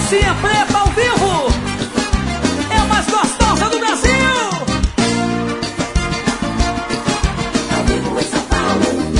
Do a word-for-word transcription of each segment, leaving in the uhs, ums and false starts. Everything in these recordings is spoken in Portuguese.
Calcinha preta ao vivo. É a mais gostosa do Brasil. Ao vivo em São Paulo.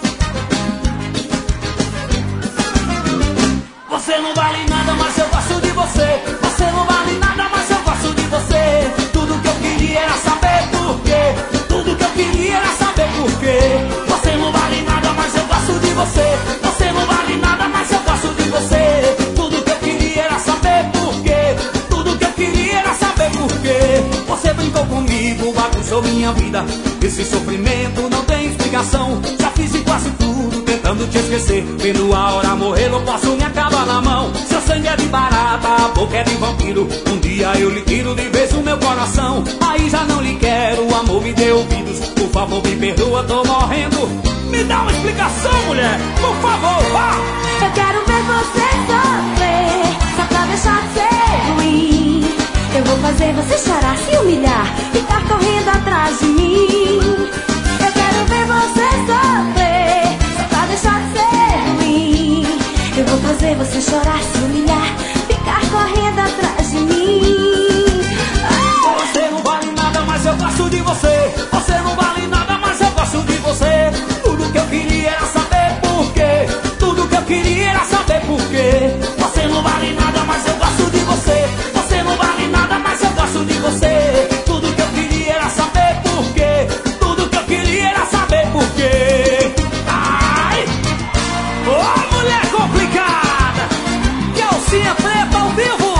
Você não vale nada, mas eu gosto de você. Você não vale nada, mas eu gosto de você. Tudo que eu queria era saber por quê. Tudo que eu queria era saber por quê. Você não vale nada, mas eu gosto de você. Você não vale nada, mas eu gosto de você. Tudo que eu queria era saber por quê. Tudo que eu queria era saber por quê. Você brincou comigo, bagunçou minha vida. Esse sofrimento não tem explicação. Já fiz de quase tudo tentando te esquecer. Vendo a hora morrer, não posso me acabar na mão. Seu sangue é de barata, a boca é de vampiro. Um dia eu lhe tiro de vez o meu coração. Aí já não lhe quero, o amor me dê ouvidos. Por favor, me perdoa, tô morrendo. Me dá uma explicação, mulher, por favor, vá. Eu quero ver você sofrer, só pra deixar de ser ruim. Eu vou fazer você chorar, se humilhar, ficar correndo atrás de mim. Eu quero ver você sofrer, só pra deixar de ser ruim. Eu vou fazer você chorar, se humilhar, ficar correndo atrás de mim. Oh! Você não vale nada, mas eu gosto de você. Você não vale nada, mas eu gosto de você. Tudo que eu queria era saber por quê. Tudo que eu queria era saber por quê. Você não vale nada, mas eu gosto de você. Você não vale nada, mas eu gosto de você. Tudo que eu queria era saber por quê. Tudo que eu queria era saber por quê. Ai! Ô, mulher complicada! Calcinha preta ao vivo!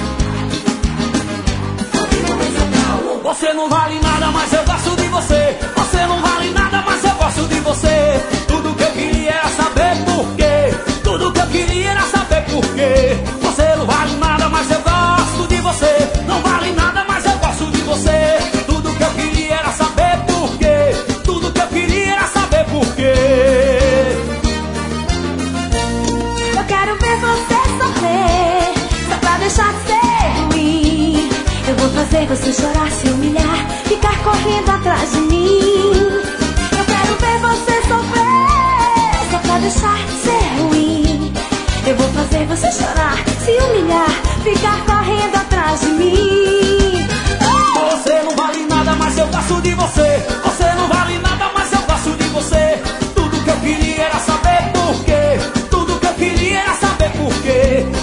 Você não vale nada, mas eu gosto de você. Você não vale nada, mas eu gosto de você. Tudo que eu queria era saber por quê. Tudo que eu queria era saber por quê. Você não vale nada, mas eu gosto de você. Não vale nada, mas eu gosto de você. Tudo que eu queria era saber por quê. Tudo que eu queria era saber por quê. Eu quero ver você sofrer, só pra deixar de ser ruim. Eu vou fazer você chorar, se humilhar, ficar correndo atrás de mim. Eu quero ver você sofrer, só pra deixar de ser ruim. Eu vou fazer você chorar, se humilhar, ficar correndo atrás de mim. Oh! Você não vale nada, mas eu gosto de você. Você não vale nada, mas eu gosto de você. Tudo que eu queria era saber por quê. Tudo que eu queria era saber por quê.